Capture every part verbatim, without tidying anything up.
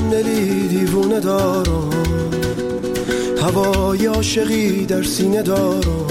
دارم دلی دیوونه دارم، هوای عاشقی در سینه دارم.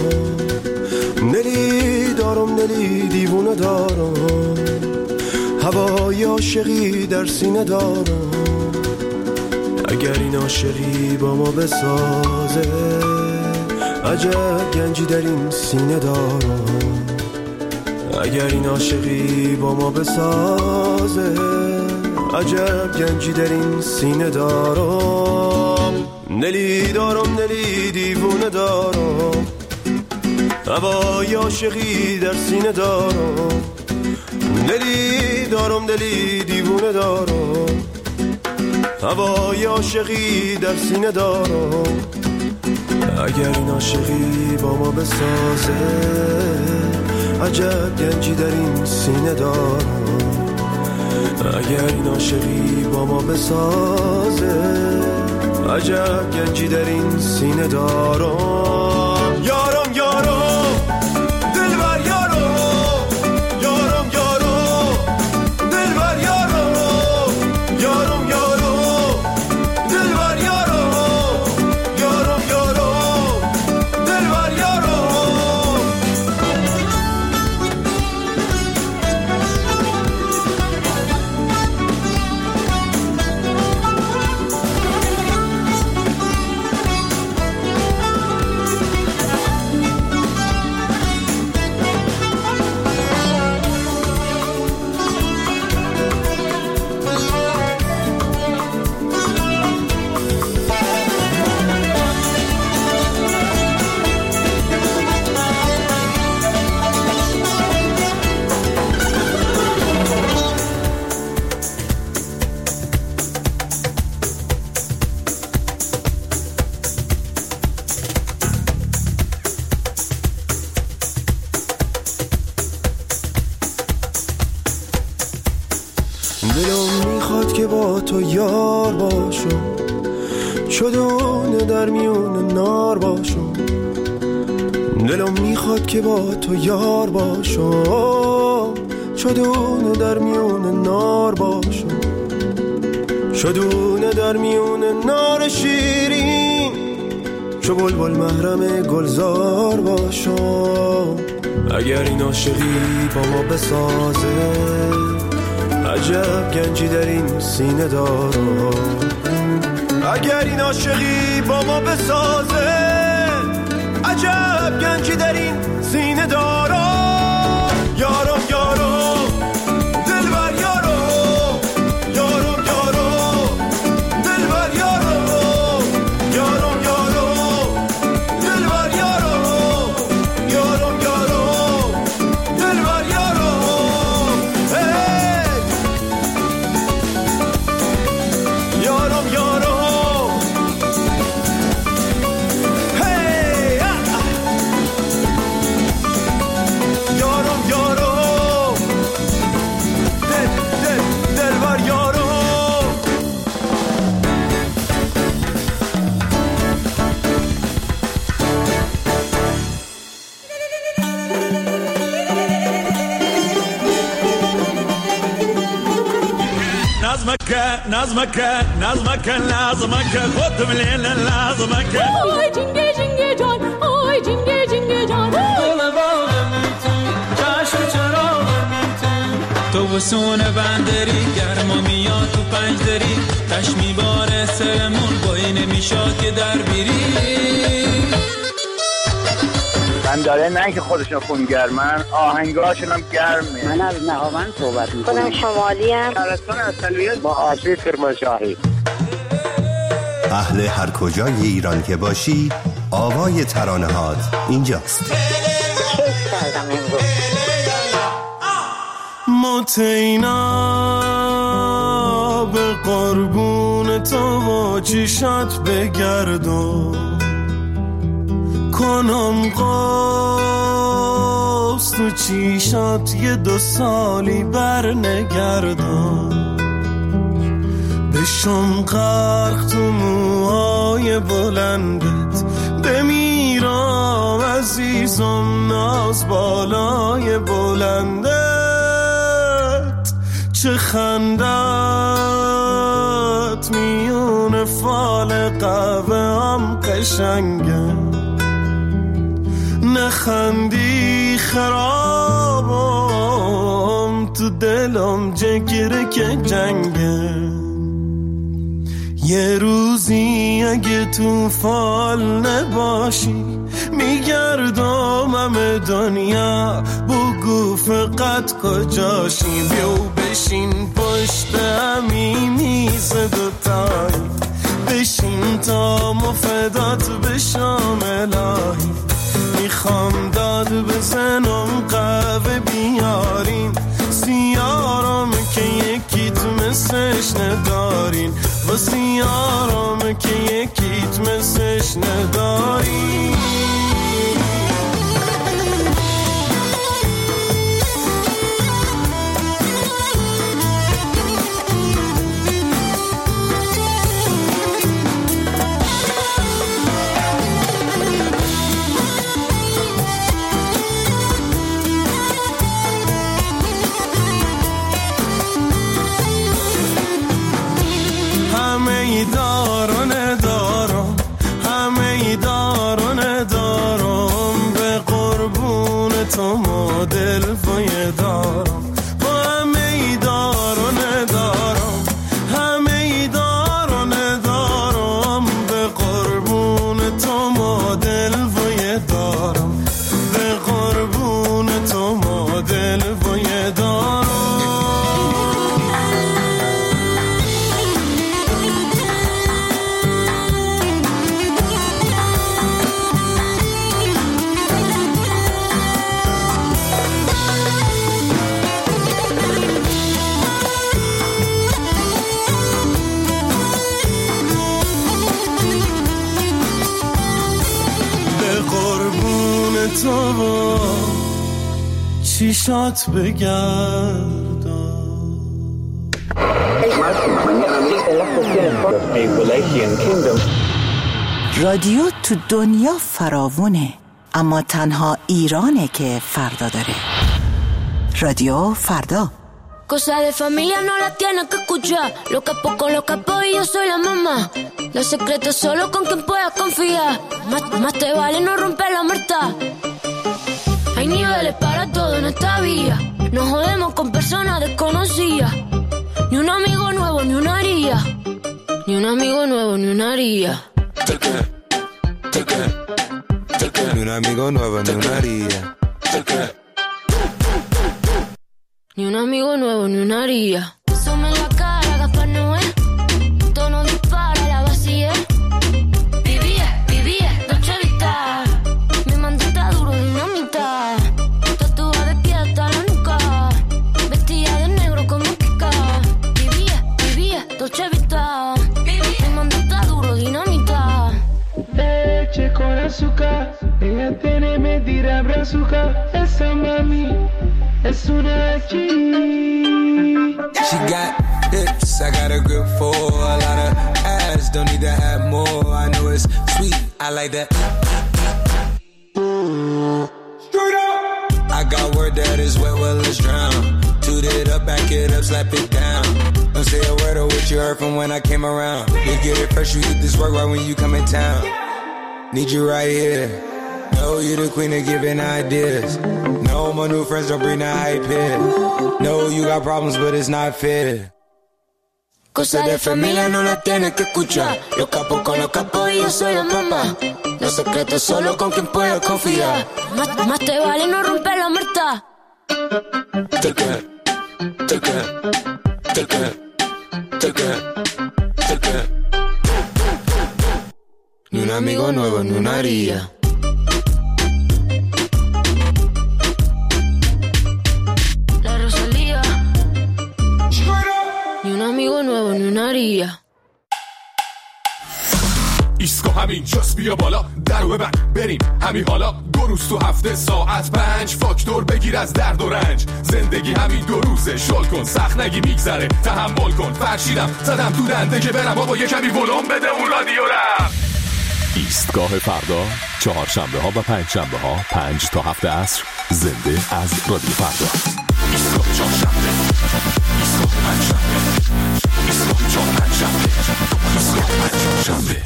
دلی دارم دلی دیوونه دارم، هوای عاشقی در سینه دارم. اگر این عاشقی با ما بسازه، عجب گنجی در این سینه دارم. اگر این عاشقی با ما بسازه، عجب گنجی در این سینه دارم. دلی دارم دلی دیوونه دارم، هوای عاشقی در سینه دارم. دلی دارم دلی دیوونه دارم، هوای عاشقی در سینه دارم. اگر این عاشقی با ما بسازه، عجب گنجی در این سینه دارم. اگر این عاشقی با ما بسازه، عجب گنجی در این سینه دارم. یارم یارم دلبر یارم، یارم یارم دلبر یارم، یارم یارم دلبر یارم، یارم یارم دلبر یارم. دلم میخواد که با تو یار باشم، چدونه در میون نار باشم. دلم میخواد که با تو یار باشم، چدونه در میون نار باشم. چدونه در میون نار شیرین، چو بلبل محرم گلزار باشم. اگر این عاشقی با ما بسازه، عجب گنجی در این سینه دارم. اگر این عاشقی با ما بسازه، عجب گنجی در این سینه دارم. یارم یارم دلبر یارم، یارم یارم دلبر یارم، یارم یارم دلبر یارم، یارم یارم دلبر یارم. یارم یارم هی یارم یارم دل دل دلبر یارم. نظمك نظمك نظمك لازمك خد من الليل لازمك. آی جنگه جنگه جان، آی جنگه جنگه جان. گل باغم تو، چشم چراغم تو، تو بسون بندری گرما میاد تو پنجدری، تش میباره سرمون بایی نمیشاد که در بیری. من داره نه که خودشون خونگرمن، آهنگاشون هم گرمه. من از نهاوند صحبت میکنم. خودم شمالی ام. شهرستان اصلیت با آشی کرمانشاهی. اهل هر کجای ایران که باشی، آوای ترانه‌هات اینجاست. کیف کردم امروز. متینا به قربون تو و چشات بگردم، کنم قاس تو چیشات یه دو سالی بر نگردم. بشم غرق تو موهای بلندت، بمیرم عزیزم ناز بالای بلندت. چه خندت موهات میون فال قهوه هم قشنگه، نخندی خرابم تو دلم جگره که جنگه. یه روزی اگه تو فال نباشی میگردم همه دنیا، بگو فقط کجاشی. بیو بشین پشت همی میز دوتایی، بشین تا مفدات بشم الهی. میخوام داد بزنم قهوه بیارین، سیارم که یکیت مسش ندارین، و سیارم که یکیت مسش ندارین. داران دارم همه داران دارم، به قربون تو مدل فای دارم. با همه داران دارم همه داران دارم، به قربون تو مدل فای دارم، به قربون تو مدل فای دارم. تو با چیشات بگردم. رادیو تو دنیا فراوونه، اما تنها ایرانه که فردا داره. رادیو فردا. Cosa de familia no la tienes que escuchar. Lo capo con lo capo y yo soy la mamá. Los secretos solo con quien puedas confiar. Más, más te vale no romper la muerta. Hay niveles para todo en esta vía. Nos jodemos con personas desconocidas. Ni un amigo nuevo ni una haría. Ni un amigo nuevo ni una haría. Ni un amigo nuevo ni una haría. Ni un amigo nuevo ni una haría. Asome en la cara, Gaspar Noé. Tono dispara, la vacía. Vivía, vivía, Dolce Vita. Mi mandita duro, dinamita. Tatuada de pie hasta la nuca. Vestida de negro como Kika. Vivía, vivía, Dolce Vita. Mi mandita duro, dinamita. Leche con azúcar. Ella tiene medida brazuca. Esa mami es una G. She got hips, I got a grip for a lot of ass, don't need to have more. I know it's sweet, I like that. Straight up. I got word that is wet, well let's drown. Toot it up, back it up, slap it down. Don't say a word of what you heard from when I came around. You get it fresh, you get this work right when you come in town. Need you right here. Know you the queen of giving ideas. No, my new friends don't bring the hype here. No, you got problems, but it's not fair. Cosa de familia no la tienes que escuchar. Los capos con los capos y yo soy la mamá. Los secretos solo con quien puedas confiar. Más, más te vale no romper la muerta. Take it, take it, take it, take it, take it. Ni un amigo nuevo ni una haría. Ni un amigo nuevo ni una haría. ایسکو همین جاست بیا بالا درو ببن بریم همین حالا دو روز تو هفته ساعت پنج فاکتور بگیر از درد و رنج زندگی همین دو روزه شل کن سخت نگی میگذره تحمل کن فرشیدم زدم تو دنده که برم بابا یه کمی ولوم بده اون رادیو رم. ایستگاه فردا چهارشنبه ها و پنج شنبه ها پنج تا هفت عصر زنده از رادیو فردا. ایستگاه چهارشنبه ایستگاه پنج شنبه ایستگاه چهار پنج شنبه ایستگاه پنج شنبه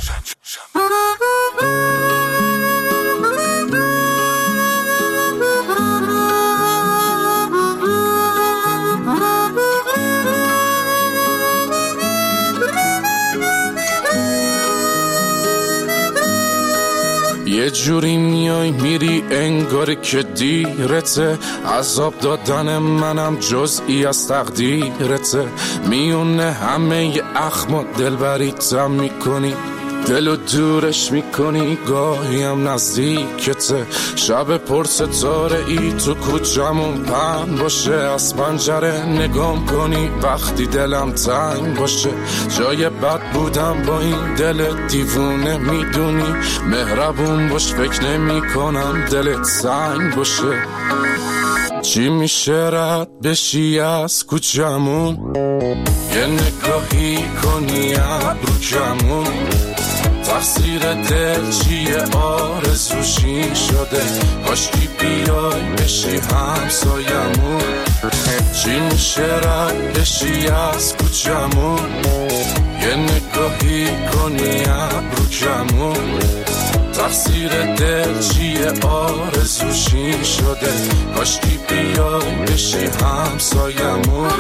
یه جوری میای میری انگار که دیرته، عذاب دادن منم جزئی از تقدیرته، میونه همه ی اخم و دلبریتم میکنی، دلو دورش میکنی گاهی هم نزدیکته، شب پر ستاره ای تو کوچمون پهن باشه، از پنجره نگام کنی وقتی دلم تنگ باشه، جای بد بودم با این دل دیوونه میدونی، مهربون باش فکر نمی کنم دلت سنگ باشه، چی میشه رد بشی از کوچمون، یه نگاهی کنی ابرو کمون، تقصیر دل چیه آرزوشی شده، کاشکی بیای بشی همسایمون، چی میشه رد بشی از کوچمون، یه نگاهی کنی ابرو کمون، تقصیر دل چیه آرزوشی شده، کاشکی بیای بشی همسایمون.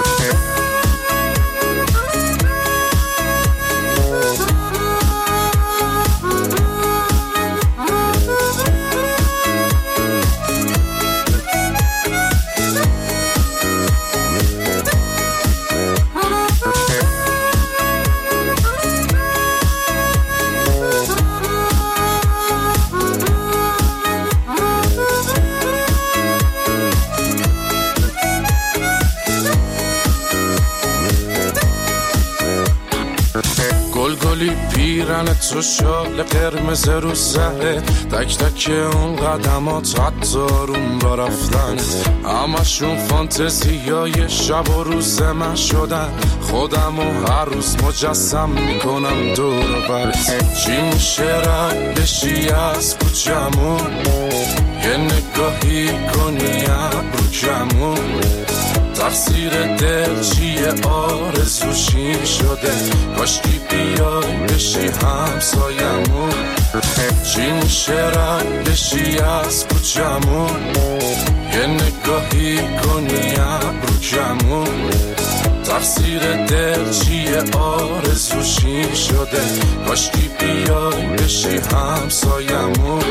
گلگلی پیرن تو شال قرمز رو سره، تک تک اون قدمات حتی روم با رفتن، همشون فانتزیای شب و روز من شدن، خودم و هر روز مجسم میکنم دور و برت، چی میشه رد بشی از کوچمون، یه نگاهی کنی ابرو کمون، تقصیر دل چیه آرزوشی شده، کاشکی بیای بشی همسایمون، چی میشه رد بشی از کوچمون، یه نگاهی کنی ابرو کمون، تقصیر دل چیه آرزوشی شده، کاشکی بیای بشی همسایمون.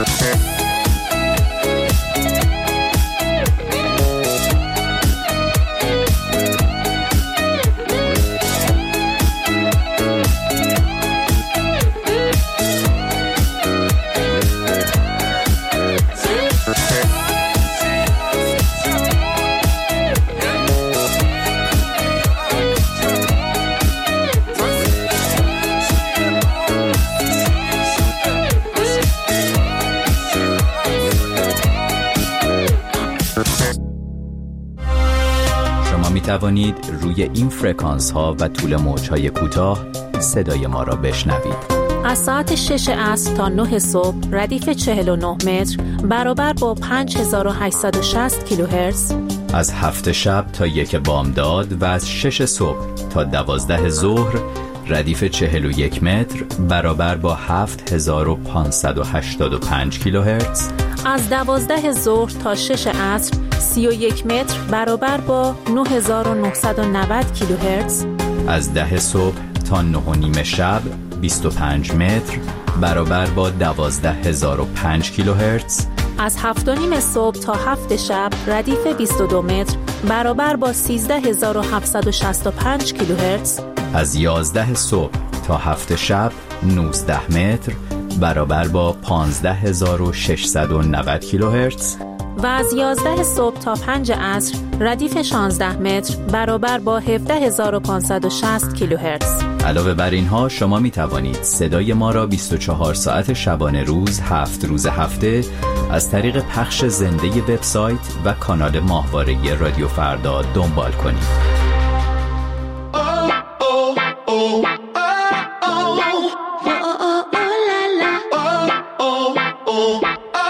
می توانید روی این فرکانس ها و طول موج های کوتاه صدای ما را بشنوید. از ساعت شش عصر تا نه صبح ردیف چهل و نه متر برابر با پنج هزار و هشتصد و شصت کیلوهرتز. از هفت شب تا یک بامداد و از شش صبح تا دوازده ظهر ردیف چهل و یک متر برابر با هفت هزار و پانصد و هشتاد و پنج کیلوهرتز. از دوازده ظهر تا شش عصر سی و یک متر برابر با نه هزار و نهصد و نود کیلوهرتز. از ده صبح تا نه و نیم شب بیست و پنج متر برابر با دوازده هزار و پنج کیلوهرتز. از هفت و نیم صبح تا هفت شب ردیف بیست و دو متر برابر با سیزده هزار و هفتصد و شصت و پنج کیلوهرتز. از یازده صبح تا هفت شب نوزده متر برابر با پانزده هزار و ششصد و نود کیلوهرتز. و از یازده صبح تا پنج عصر ردیف شانزده متر برابر با هفده هزار و پانصد و شصت کیلوهرتز. علاوه بر اینها شما می توانید صدای ما را بیست و چهار ساعت شبانه روز هفت روز هفته از طریق پخش زنده وبسایت و کانال ماهواره رادیو فردا دنبال کنید.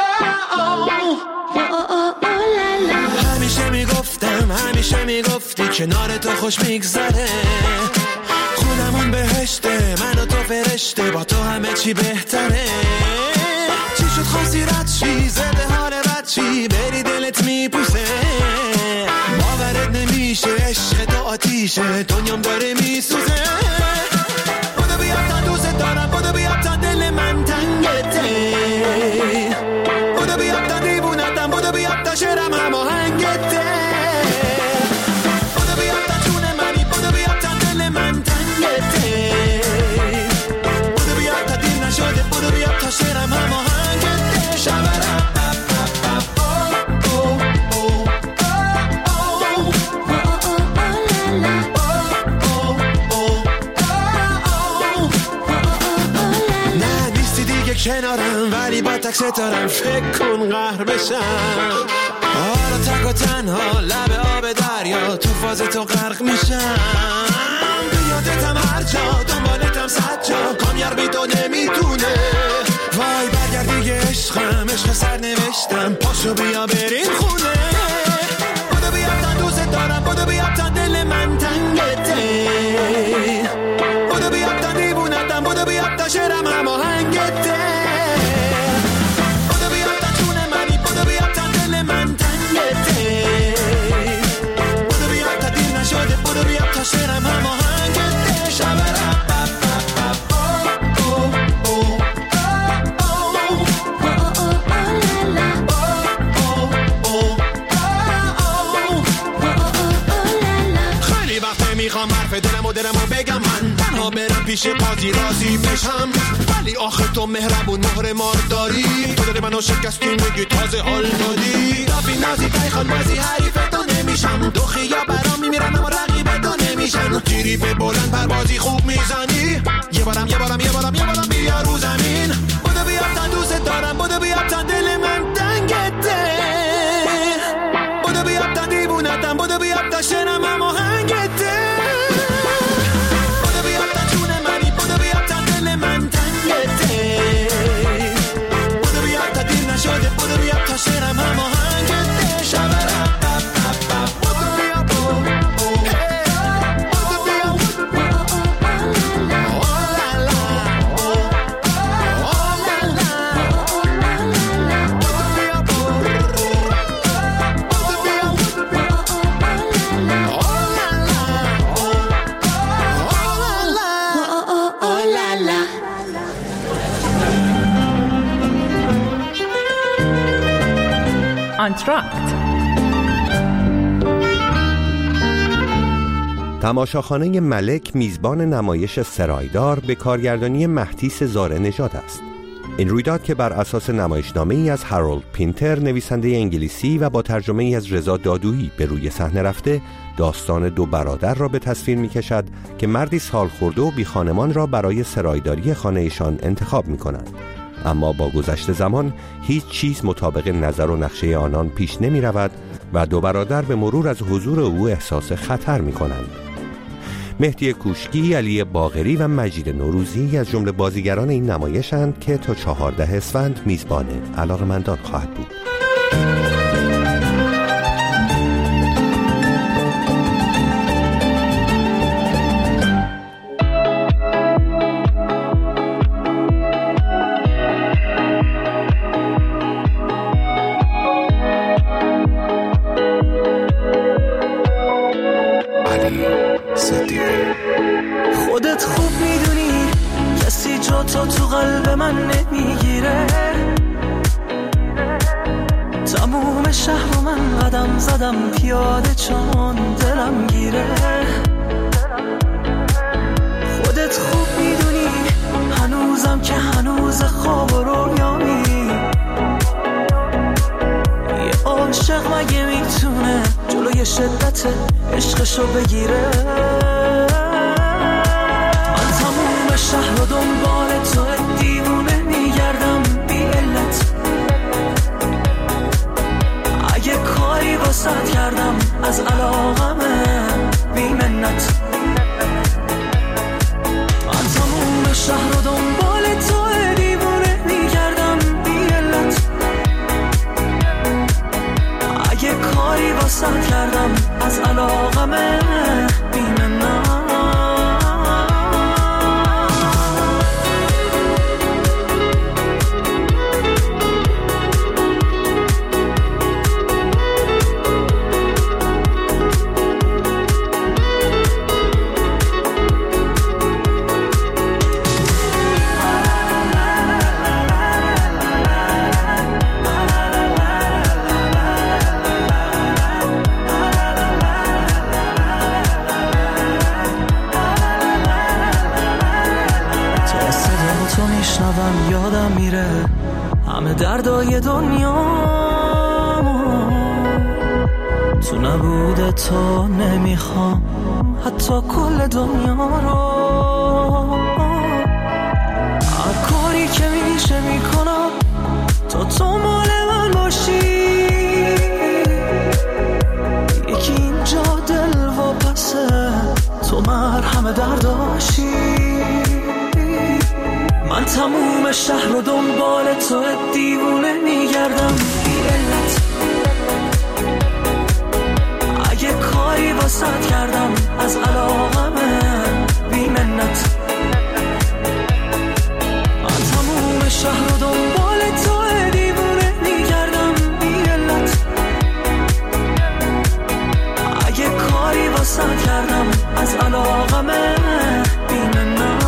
همیشه میگفتی کنار تو خوش میگذره، خودمون بهشته، من و تو فرشته، با تو همه چی بهتره. چی شد خواستی رد چی زده حال رد چی بری دلت میپوسه، باورت نمیشه عشق تو آتیشه دنیام داره میسوزه. بودو بیا تا دوست دارم، بودو بیا تا دل من تنگته، بودو بیا تا دیوونتم، بودو بیا تا شعرم هماهنگته، بودو بیا تا جون منی، بودو بیا تا دل من تنگته، بودو بیا تا دیر نشده، بودو بیا تا شعرم هماهنگته. شبرم کنارم ولی با تک ستارم، فکر کن قهر بشم. آره تک و تنها لب آب دریا، تو فاز تو غرق میشم. بیادتم هر جا، دنبالتم صد جا، کامیار بی تو نمیتونه. وای برگرد دیگه عشقم، عشق سر نوشتم، پاشو بیا بریم خونه. بودو بیا تا دوست دارم، بودو بیا تا دل من تنگته، بودو بیا تا دیوونتم، بودو بیا تا شعرم هماهنگته، بودو بیا تا جون منی، بودو بیا تا دل من تنگته، بودو بیا تا دیر نشده، بودو بیا تا شعرم هماهنگته. شبرم میخوام حرف دلمو دلمو بگم، من تنها برم پیش قاضی راضی بشم، ولی آخه تو مهربون مهر مار داری، تو دل منو شکستی میگی تازه حال دادی. رفی نازی پیخان بازی حریف تو نمیشم، دو خیا برام میمیرن اما رقیب تو نمیشن. جیری به بلند پروازی خوب میزنی، یه بارم یه بارم یه بارم یه بارم بیا رو زمین. بودو بیا تا دوست دارم، بودو بیا تا دل من تنگته، بودو بیا تا دیوونتم، بودو بیا تا شعرم هماهنگته، شده بودو بیا تا شعرم هماهنگته. شبرم آنتراکت. تماشاخانه ملک میزبان نمایش سرایدار به کارگردانی مهدیس زاره نژاد است. این رویداد که بر اساس نمایشنامه ای از هارولد پینتر نویسنده انگلیسی و با ترجمه ای از رضا دادویی به روی صحنه رفته، داستان دو برادر را به تصویر می کشد که مردی سال خورده و بی خانمان را برای سرایداری خانه‌شان انتخاب می کنند. اما با گذشت زمان هیچ چیز مطابق نظر و نقشه آنان پیش نمی رود و دو برادر به مرور از حضور او احساس خطر می کنند. مهدی کوشکی، علی باقری و مجید نوروزی از جمله بازیگران این نمایشند که تا چهارده اسفند میزبان علاقه‌مندان خواهد بود. خودت خوب میدونی کسی جا تو تو قلب من نمیگیره، تموم شهر و من قدم زدم پیاده چون دلم گیره. خودت خوب میدونی هنوزم که هنوز خواب و رویامی، یه عاشق مگه میتونه جلوی شدت عشقشو بگیره. من تموم شهر و دنبال تو دیوونه میگردم بی علت، اگه کاری واسط کردم از علاقمه بی منت. من تموم شهر و دنبال تو دیوونه میگردم بی علت، اگه کاری واسط کردم از علاقمه همه دردای دنیا تو نبوده تو نمیخوام حتی کل دنیا رو. هر کاری که میشه میکنم تا تو مال من باشی. یکی اینجا دل و پسه تو مرهم درداشی. من تموم شهر رو دنبال تو دیوونه میگردم بی علت. اگه کاری واسط کردم از علاقمه بی منت. من تموم شهر رو دنبال تو دیوونه میگردم بی علت. اگه کاری واسط کردم از علاقمه بی منت.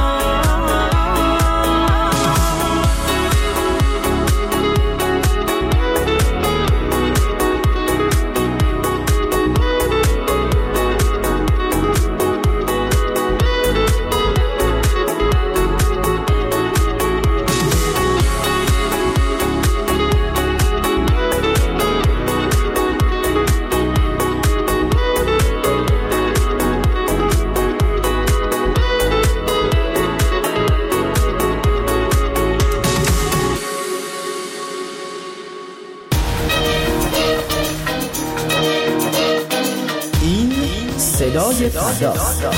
صدای فردا،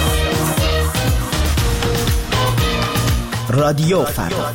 رادیو فردا.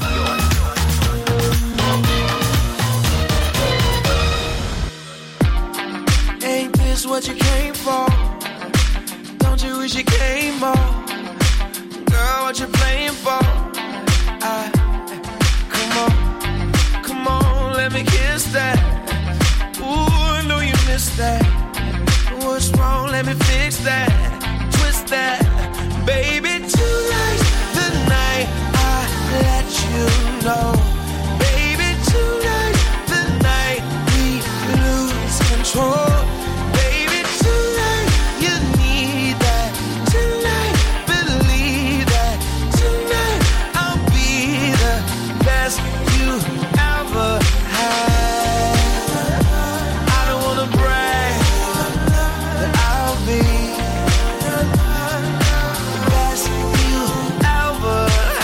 Ain't this what you came for? Don't you wish you came more? Girl, what you playing for? I, come on, come on, let me kiss that. Ooh, I know you missed that. What's wrong? Let me fix that. Twist that. Baby, tonight's the night I let you know. Baby, tonight's the night we lose control. Baby, tonight you need that. Tonight, believe that. Tonight I'll be the best you ever had. I don't wanna brag. I'll be the best you ever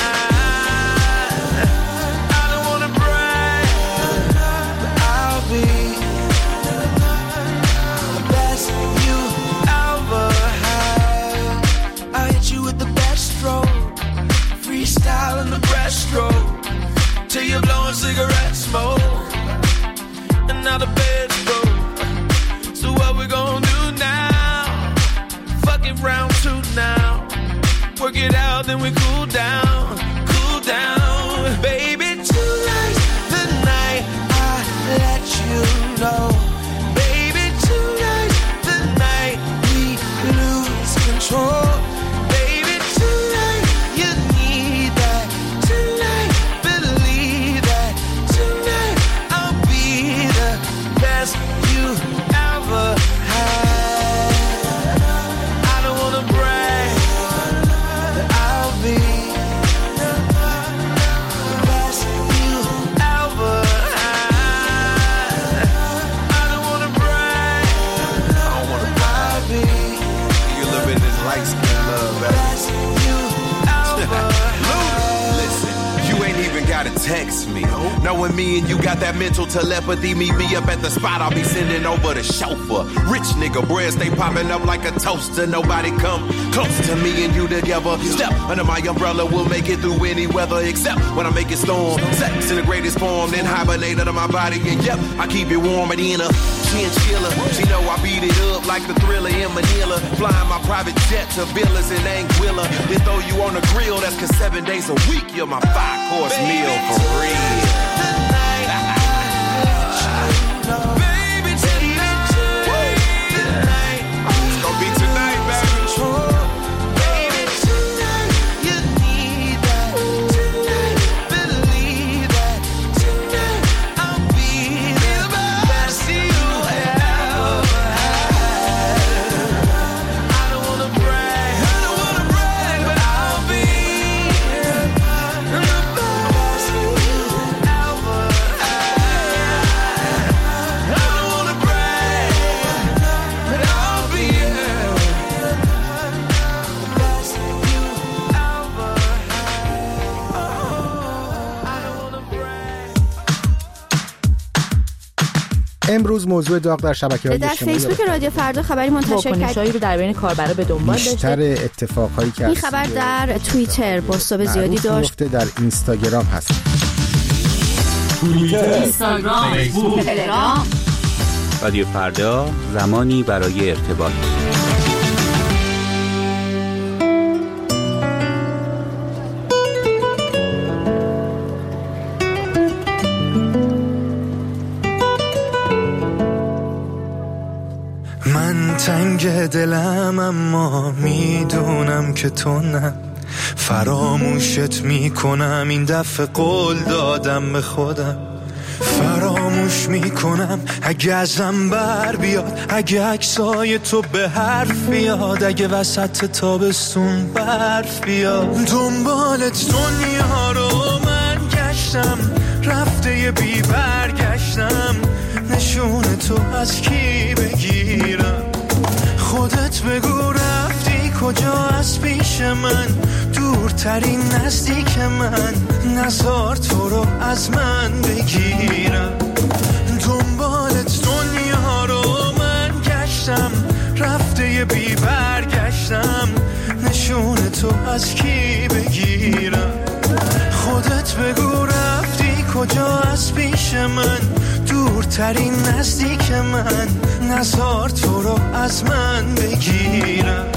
had. I don't wanna brag, but I'll be the best you ever had. I hit you with the best stroke, freestyle in the breaststroke, till you're blowing cigarette smoke, and now the bed's broke. So what we gonna do now? Fuck it round two now. Work it out, then we cool down, cool down. Baby, tonight's the night I let you know. Baby, tonight's the night we lose control. Baby, tonight you need that. Tonight, believe that. Tonight I'll be the best you ever had. I don't wanna brag, but I'll be the best you ever had. I don't wanna brag, I don't wanna brag. I'll be You a little bit of this light skin love, the best you ever had. Listen, you ain't even gotta text me. Knowing me and you got that mental telepathy, meet me up at the spot, I'll be sending over the chauffeur. Rich nigga bread stay popping up like a toaster. Nobody come close to me and you together. Step under my umbrella, we'll make it through any weather, except when I make it storm. Sex in the greatest form, then hibernate under my body. And yep, I keep it warm and in a chinchilla. She know I beat it up like the Thriller in Manila. Flying my private jet to villas in Anguilla. Then throw you on the grill, that's cause seven days a week you're my five course meal for real. Baby, tonight, tonight, it's gonna be tonight, baby. Baby, tonight you need that. Tonight, believe that. Tonight I'll be the best you ever had. I don't wanna brag, I don't wanna brag, but I'll be the best you ever امروز موضوع داغ در شبکه‌های در اجتماعی فیسبوک رادیو فردا خبری منتشر واکنش‌هایی رو در بین کاربرا به دنبال داشته. بیشتر اتفاقهایی که این خبر در توییتر بازتاب زیادی داشت. در اینستاگرام هست. توییتر، اینستاگرام، فیسبوک، تلگرام. رادیو فردا، زمانی برای ارتباط. من تنگ دلم اما میدونم که تو نه، فراموشت میکنم این دفعه قول دادم به خودم، فراموش میکنم اگه ازم بر بیاد، اگه عکسای تو به حرف بیاد، اگه وسط تابستون برف بیاد. دنبالت دنیا رو من گشتم، رفته یه بی برگشتم، نشون تو از کی بگیرم؟ خودت بگو رفتی کجا از پیش من، دورترین نزدیک من، نزار تو رو از من بگیرم. دنبالت دنیا رو من گشتم، رفته یه بی برگشتم، نشون تو از کی بگیرم؟ خودت بگو رفتی کجا از پیش من، دورترین نزدیک من، نزار تو رو از من بگیرم.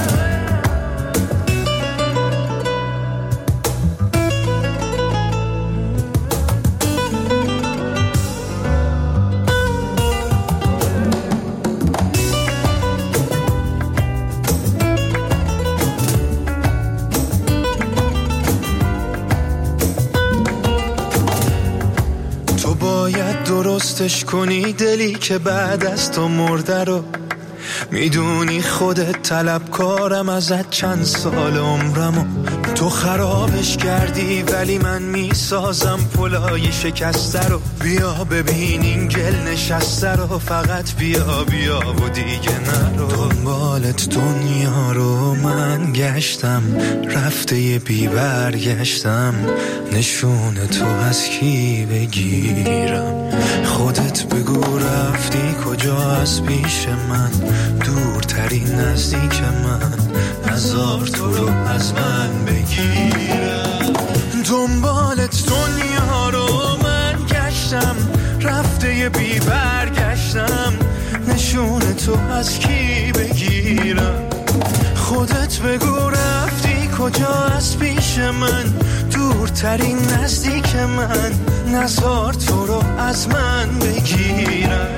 درستش کنی دلی که بعد از تو مرده رو، میدونی خودت طلبکارم ازت چند سال عمرمو، تو خرابش کردی ولی من میسازم پلای شکسته رو. بیا ببین این گل نشسته رو، فقط بیا بیا و دیگه نرو. دنبالت دنیا رو من گشتم، رفته یه بی برگشتم، نشون تو از کی بگیرم؟ خودت بگو رفتی کجا از پیش من، دورترین نزدیک من، نزار تو رو از من بگیرم. دنبالت دنیا رو من گشتم، رفته یه بی برگشتم، نشون تو از کی بگیرم؟ خودت بگو رفتی کجا از پیش من، دورترین نزدیک من، نزار تو رو از من بگیرم.